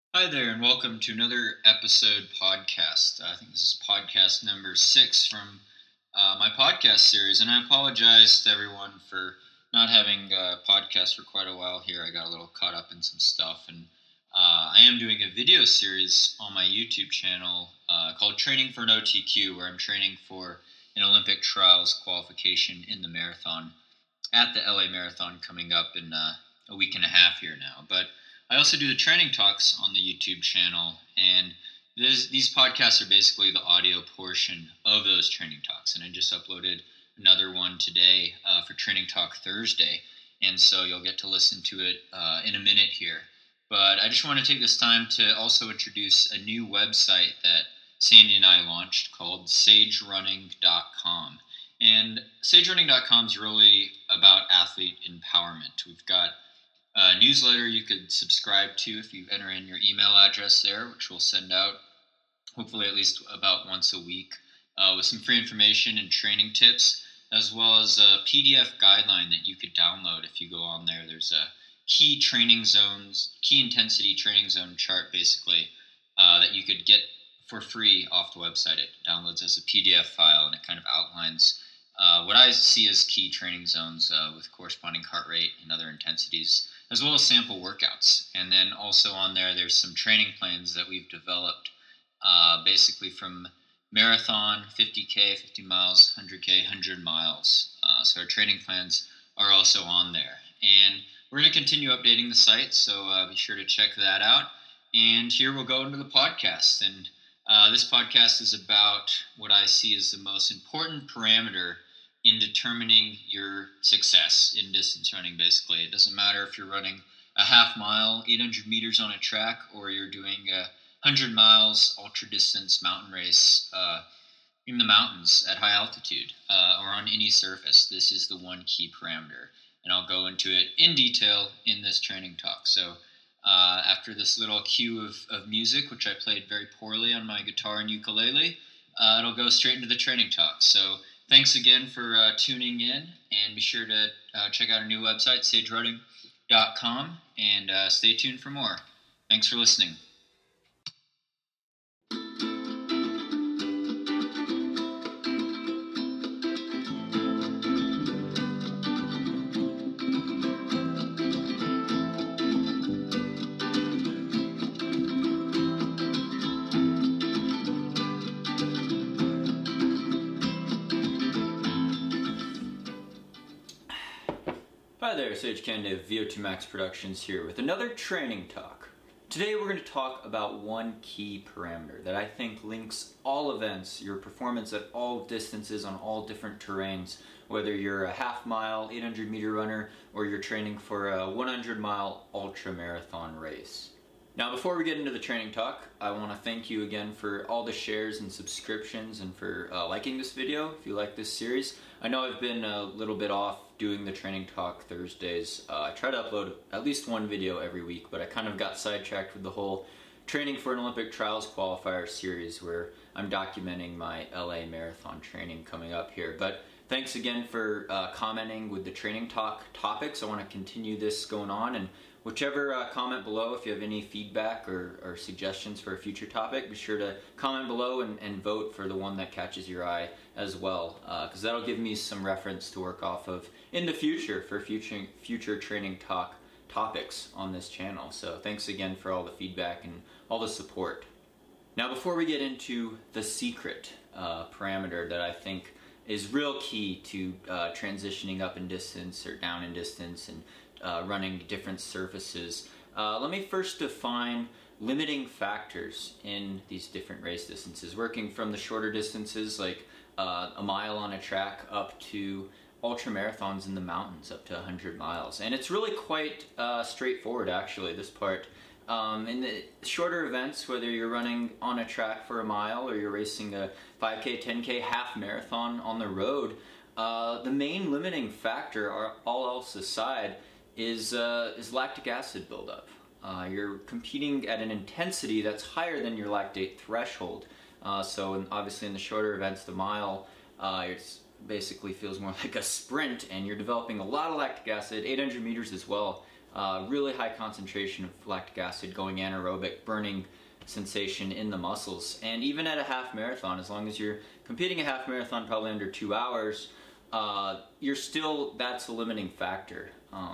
Hi there, and welcome to another episode podcast. I think this is podcast number 6 from my podcast series, and I apologize to everyone for not having a podcast for quite a while here. I got a little caught up in some stuff, and I am doing a video series on my YouTube channel called Training for an OTQ, where I'm training for an Olympic trials qualification in the marathon at the LA Marathon coming up in a week and a half here now. But I also do the training talks on the YouTube channel, and these podcasts are basically the audio portion of those training talks. And I just uploaded another one today for Training Talk Thursday, and so you'll get to listen to it in a minute here. But I just want to take this time to also introduce a new website that Sandy and I launched called sagerunning.com. And sagerunning.com is really about athlete empowerment. We've got a newsletter you could subscribe to if you enter in your email address there, which we'll send out hopefully at least about once a week with some free information and training tips, as well as a PDF guideline that you could download if you go on there. There's a key intensity training zone chart basically that you could get for free off the website. It downloads as a PDF file, and it kind of outlines what I see as key training zones with corresponding heart rate and other intensities, as well as sample workouts. And then also on there, there's some training plans that we've developed basically from marathon, 50K, 50 miles, 100K, 100 miles. So our training plans are also on there. And we're going to continue updating the site, so be sure to check that out. And here we'll go into the podcast. And this podcast is about what I see as the most important parameter in determining your success in distance running, basically. It doesn't matter if you're running a half mile, 800 meters on a track, or you're doing a 100 miles ultra distance mountain race in the mountains at high altitude or on any surface. This is the one key parameter, and I'll go into it in detail in this training talk. So after this little cue of music, which I played very poorly on my guitar and ukulele, it'll go straight into the training talk. So thanks again for tuning in, and be sure to check out our new website, sagerunning.com, and stay tuned for more. Thanks for listening. Hi there, Sage Kennedy of VO2 Max Productions here with another training talk. Today we're going to talk about one key parameter that I think links all events, your performance at all distances on all different terrains, whether you're a half mile, 800 meter runner, or you're training for a 100 mile ultra marathon race. Now, before we get into the training talk, I want to thank you again for all the shares and subscriptions and for liking this video if you like this series. I know I've been a little bit off doing the training talk Thursdays. I try to upload at least one video every week, but I kind of got sidetracked with the whole training for an Olympic trials qualifier series where I'm documenting my LA Marathon training coming up here. But thanks again for commenting with the training talk topics. I want to continue this going on, and whichever comment below, if you have any feedback or suggestions for a future topic, be sure to comment below and vote for the one that catches your eye as well, because that'll give me some reference to work off of in the future for future training talk topics on this channel. So thanks again for all the feedback and all the support. Now, before we get into the secret parameter that I think is real key to transitioning up in distance or down in distance and running different surfaces, let me first define limiting factors in these different race distances, working from the shorter distances like a mile on a track up to ultra marathons in the mountains up to 100 miles. And it's really quite straightforward, actually, this part. In the shorter events, whether you're running on a track for a mile or you're racing a 5K, 10K, half marathon on the road, the main limiting factor, all else aside, is lactic acid buildup. You're competing at an intensity that's higher than your lactate threshold. Obviously in the shorter events, the mile, it basically feels more like a sprint, and you're developing a lot of lactic acid, 800 meters as well. really high concentration of lactic acid going anaerobic, burning sensation in the muscles. And even at a half marathon, as long as you're competing a half marathon probably under 2 hours, that's a limiting factor.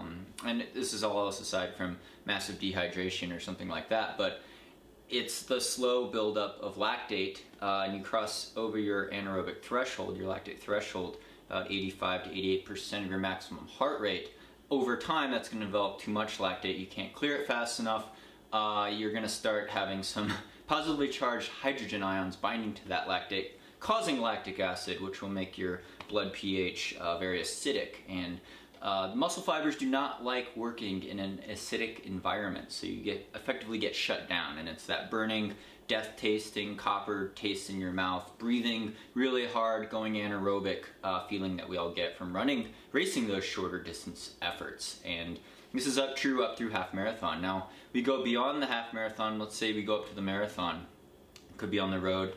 And this is all else aside from massive dehydration or something like that, but it's the slow buildup of lactate, and you cross over your anaerobic threshold, your lactate threshold, about 85 to 88% of your maximum heart rate. Over time, that's going to develop too much lactate. You can't clear it fast enough. You're going to start having some positively charged hydrogen ions binding to that lactate, causing lactic acid, which will make your blood pH very acidic. And muscle fibers do not like working in an acidic environment, so you effectively get shut down, and it's that burning, death-tasting, copper taste in your mouth, breathing really hard, going anaerobic feeling that we all get from racing those shorter distance efforts. And this is true up through half marathon. Now, we go beyond the half marathon. Let's say we go up to the marathon. Could be on the road.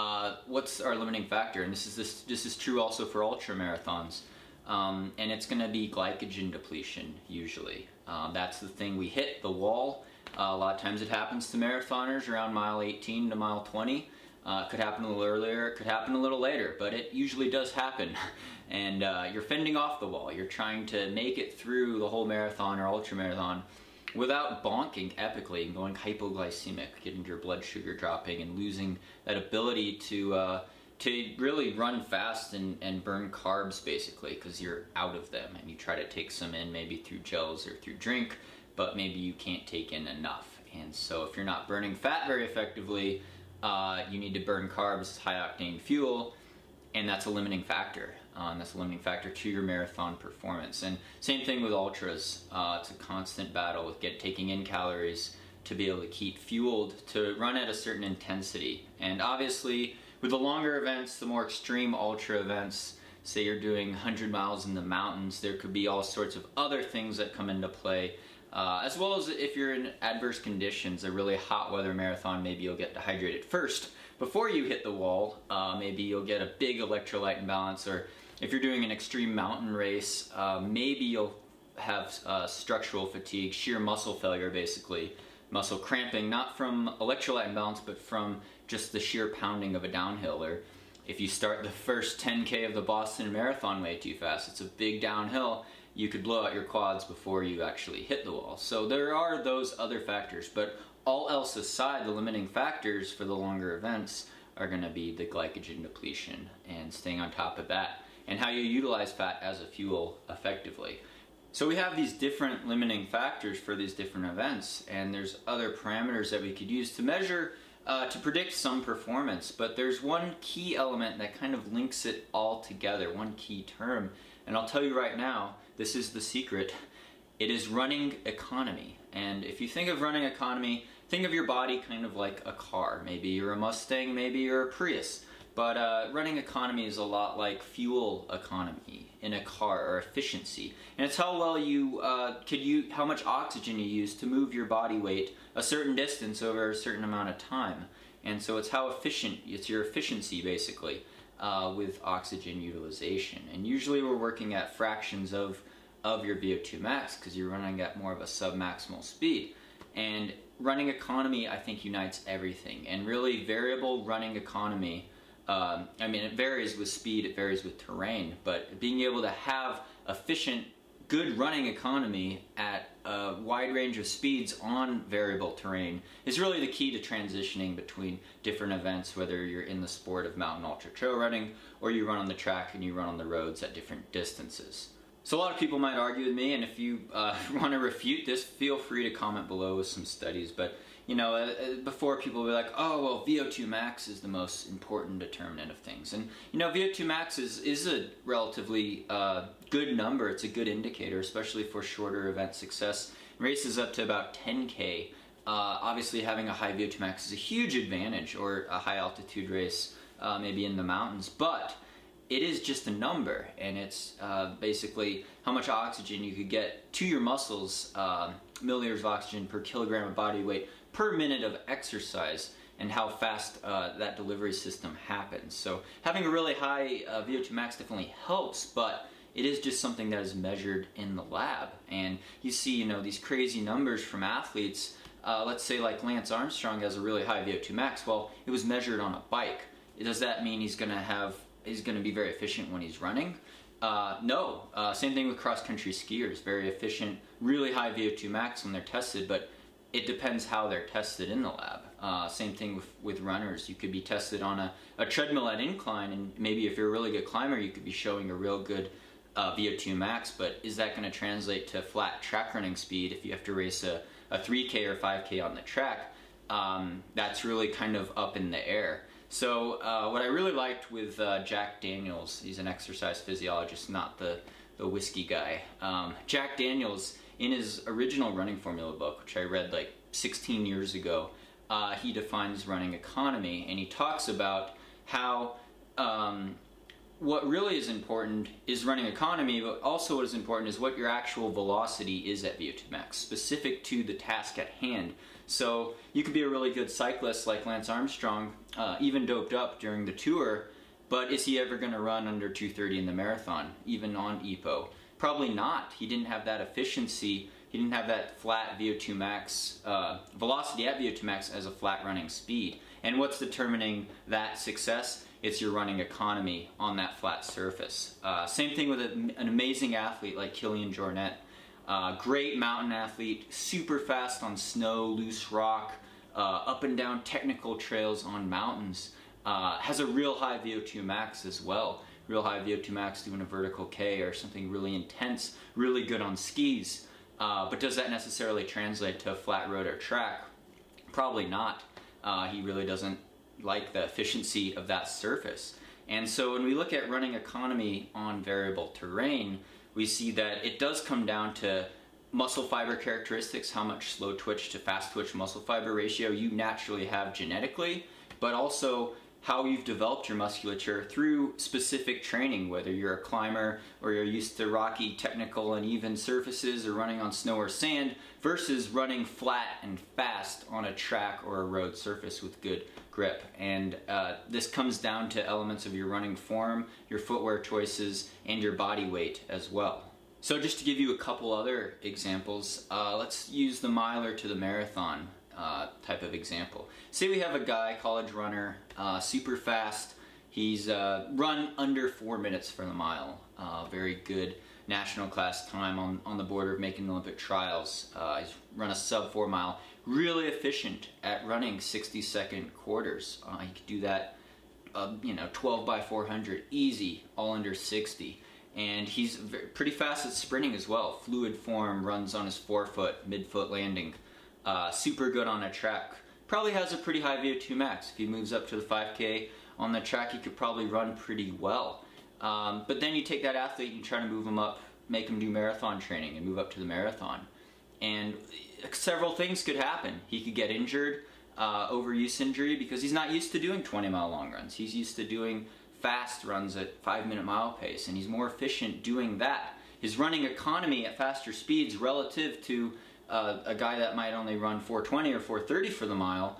What's our limiting factor? And this is true also for ultra marathons. And it's going to be glycogen depletion usually. That's the thing. We hit the wall. A lot of times it happens to marathoners around mile 18 to mile 20. It could happen a little earlier, it could happen a little later, but it usually does happen. And you're fending off the wall. You're trying to make it through the whole marathon or ultra marathon without bonking epically and going hypoglycemic, getting your blood sugar dropping and losing that ability to really run fast and burn carbs basically, because you're out of them and you try to take some in maybe through gels or through drink, but maybe you can't take in enough. And so if you're not burning fat very effectively, you need to burn carbs, high octane fuel, and that's a limiting factor. That's a limiting factor to your marathon performance. And same thing with ultras. It's a constant battle with taking in calories to be able to keep fueled to run at a certain intensity. And obviously, with the longer events, the more extreme ultra events, say you're doing 100 miles in the mountains, there could be all sorts of other things that come into play. As well as if you're in adverse conditions, a really hot weather marathon, maybe you'll get dehydrated first before you hit the wall. Maybe you'll get a big electrolyte imbalance, or if you're doing an extreme mountain race, maybe you'll have structural fatigue, sheer muscle failure basically, muscle cramping, not from electrolyte imbalance, but from just the sheer pounding of a downhill. Or if you start the first 10K of the Boston Marathon way too fast, it's a big downhill, you could blow out your quads before you actually hit the wall. So there are those other factors, but all else aside, the limiting factors for the longer events are going to be the glycogen depletion and staying on top of that, and how you utilize fat as a fuel effectively. So we have these different limiting factors for these different events, and there's other parameters that we could use to measure to predict some performance, but there's one key element that kind of links it all together, one key term, and I'll tell you right now, this is the secret. It is running economy. And if you think of running economy, think of your body kind of like a car. Maybe you're a Mustang, maybe you're a Prius. But running economy is a lot like fuel economy in a car, or efficiency. And it's how well how much oxygen you use to move your body weight a certain distance over a certain amount of time. And so it's how efficient, it's your efficiency basically with oxygen utilization. And usually we're working at fractions of your VO2 max because you're running at more of a sub-maximal speed. And running economy, I think, unites everything. And really variable running economy, it varies with speed, it varies with terrain, but being able to have efficient, good running economy at a wide range of speeds on variable terrain is really the key to transitioning between different events, whether you're in the sport of mountain ultra trail running or you run on the track and you run on the roads at different distances. So a lot of people might argue with me, and if you want to refute this, feel free to comment below with some studies. But before, people will be like, oh, well, VO2 max is the most important determinant of things. And VO2 max is a relatively good number. It's a good indicator, especially for shorter event success. Races up to about 10K. Obviously, having a high VO2 max is a huge advantage, or a high altitude race, maybe in the mountains. But it is just a number, and it's basically how much oxygen you could get to your muscles, milliliters of oxygen per kilogram of body weight per minute of exercise, and how fast that delivery system happens. So having a really high VO2 max definitely helps, but It is just something that is measured in the lab. And you see, these crazy numbers from athletes. Let's say like Lance Armstrong has a really high VO2 max. Well, it was measured on a bike. Does that mean he's going to be very efficient when he's running? No. Same thing with cross-country skiers. Very efficient, really high VO2 max when they're tested, but it depends how they're tested in the lab. Same thing with runners. You could be tested on a treadmill at incline, and maybe if you're a really good climber, you could be showing a real good VO2 max, but is that going to translate to flat track running speed if you have to race a 3K or 5K on the track? That's really kind of up in the air. So what I really liked with Jack Daniels, he's an exercise physiologist, not the whiskey guy. Jack Daniels, in his original running formula book, which I read like 16 years ago, he defines running economy, and he talks about how what really is important is running economy, but also what is important is what your actual velocity is at VO2 max, specific to the task at hand. So you could be a really good cyclist like Lance Armstrong, even doped up during the tour, but is he ever going to run under 2:30 in the marathon, even on EPO? Probably not. He didn't have that efficiency. He didn't have that flat VO2 max, velocity at VO2 max as a flat running speed. And what's determining that success? It's your running economy on that flat surface. Same thing with an amazing athlete like Kilian Jornet. Great mountain athlete, super fast on snow, loose rock, up and down technical trails on mountains. Has a real high VO2 max as well. Real high VO2 max doing a vertical K or something really intense, really good on skis. But does that necessarily translate to a flat road or track? Probably not. He really doesn't like the efficiency of that surface. And so when we look at running economy on variable terrain, we see that it does come down to muscle fiber characteristics, how much slow twitch to fast twitch muscle fiber ratio you naturally have genetically, but also how you've developed your musculature through specific training, whether you're a climber or you're used to rocky, technical, and even surfaces or running on snow or sand versus running flat and fast on a track or a road surface with good grip. And this comes down to elements of your running form, your footwear choices, and your body weight as well. So just to give you a couple other examples, let's use the miler to the marathon type of example. Say we have a guy, college runner, super fast. He's run under 4 minutes for the mile. Very good national class time on the border of making the Olympic trials. He's run a sub 4 mile. Really efficient at running 60-second quarters. He could do that, 12 by 400, easy, all under 60. And he's pretty fast at sprinting as well. Fluid form, runs on his forefoot, midfoot landing. Super good on a track. Probably has a pretty high VO2 max. If he moves up to the 5K on the track, he could probably run pretty well. But then you take that athlete and try to move him up, make him do marathon training and move up to the marathon. And several things could happen. He could get injured, overuse injury, because he's not used to doing 20-mile long runs. He's used to doing fast runs at 5-minute mile pace, and he's more efficient doing that. His running economy at faster speeds relative to a guy that might only run 4:20 or 4:30 for the mile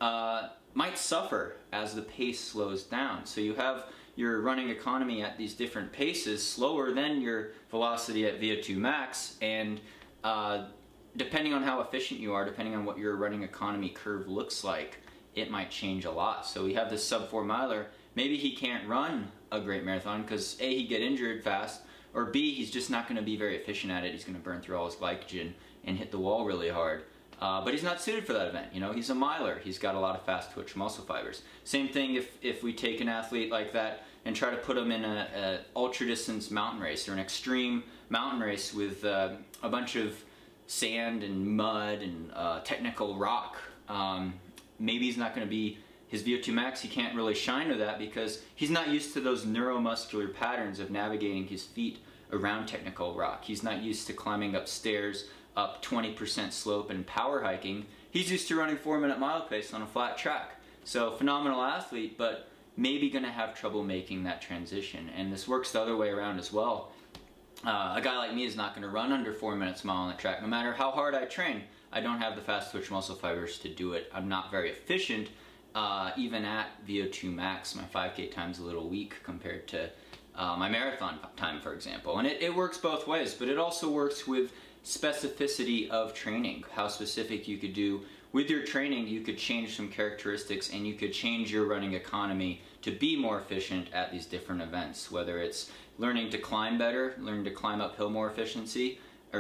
might suffer as the pace slows down. So you have your running economy at these different paces slower than your velocity at VO2 max, and depending on how efficient you are, depending on what your running economy curve looks like, it might change a lot. So we have this sub 4 miler. Maybe he can't run a great marathon because A, he'd get injured fast, or B, he's just not going to be very efficient at it. He's going to burn through all his glycogen and hit the wall really hard. But he's not suited for that event. He's a miler. He's got a lot of fast twitch muscle fibers. Same thing if we take an athlete like that and try to put him in an ultra distance mountain race or an extreme mountain race with a bunch of sand and mud and technical rock. Maybe he's not going to be his VO2 max. He can't really shine with that because he's not used to those neuromuscular patterns of navigating his feet around technical rock. He's not used to climbing up stairs, up 20% slope and power hiking. He's used to running 4-minute mile pace on a flat track. So phenomenal athlete, but maybe going to have trouble making that transition. And this works the other way around as well. A guy like me is not going to run under 4 minutes a mile on the track. No matter how hard I train, I don't have the fast twitch muscle fibers to do it. I'm not very efficient, even at VO2 max. My 5K time's a little weak compared to my marathon time, for example. And it works both ways, but it also works with specificity of training, how specific you could do. With your training, you could change some characteristics and you could change your running economy to be more efficient at these different events, whether it's learning to climb better, learning to climb uphill more efficiently,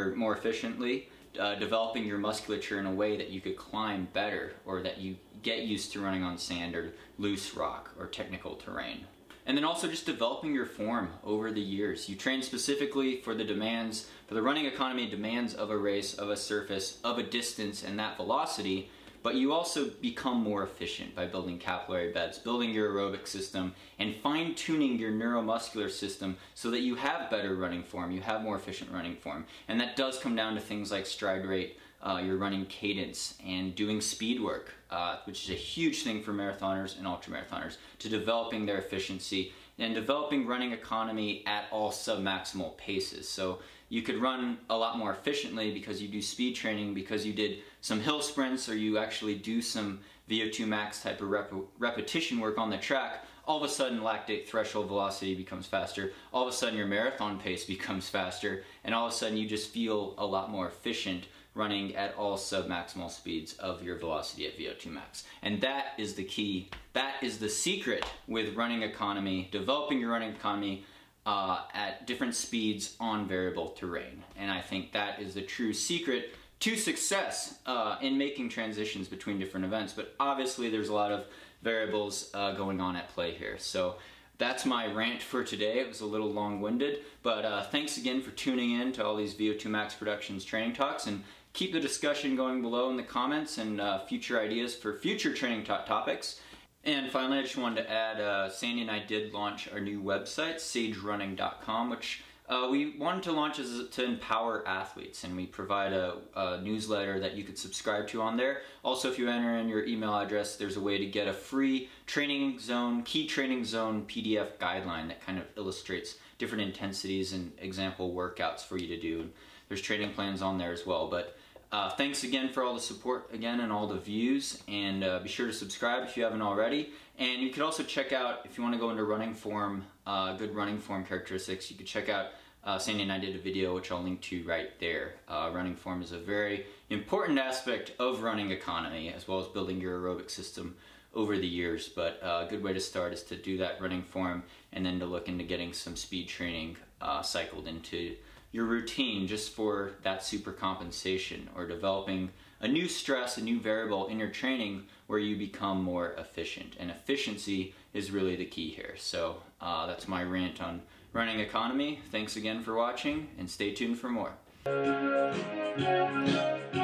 developing your musculature in a way that you could climb better, or that you get used to running on sand or loose rock or technical terrain. And then also just developing your form over the years. You train specifically for the demands, for the running economy demands of a race, of a surface, of a distance, and that velocity, but you also become more efficient by building capillary beds, building your aerobic system, and fine-tuning your neuromuscular system so that you have better running form, you have more efficient running form. And that does come down to things like stride rate, your running cadence, and doing speed work, which is a huge thing for marathoners and ultramarathoners, to developing their efficiency and developing running economy at all sub-maximal paces. So you could run a lot more efficiently because you do speed training, because you did some hill sprints, or you actually do some VO2 max type of repetition work on the track. All of a sudden lactate threshold velocity becomes faster, all of a sudden your marathon pace becomes faster, and all of a sudden you just feel a lot more efficient running at all sub-maximal speeds of your velocity at VO2 max. And that is the key. That is the secret with running economy, developing your running economy at different speeds on variable terrain. And I think that is the true secret to success in making transitions between different events. But obviously there's a lot of variables going on at play here. So that's my rant for today. It was a little long-winded, but thanks again for tuning in to all these VO2 Max Productions training talks, and keep the discussion going below in the comments, and future ideas for future training topics. And finally, I just wanted to add, Sandy and I did launch our new website, sagerunning.com, which we wanted to launch to empower athletes, and we provide a newsletter that you could subscribe to on there. Also, if you enter in your email address, there's a way to get a free training zone, key training zone PDF guideline that kind of illustrates different intensities and example workouts for you to do. There's training plans on there as well. But thanks again for all the support again and all the views, and be sure to subscribe if you haven't already. And you could also check out, if you want to go into running form, good running form characteristics, you could check out Sandy and I did a video which I'll link to right there. Running form is a very important aspect of running economy, as well as building your aerobic system over the years. But a good way to start is to do that running form, and then to look into getting some speed training cycled into your routine just for that super compensation, or developing a new stress, a new variable in your training where you become more efficient. And efficiency is really the key here. So that's my rant on running economy. Thanks again for watching, and stay tuned for more.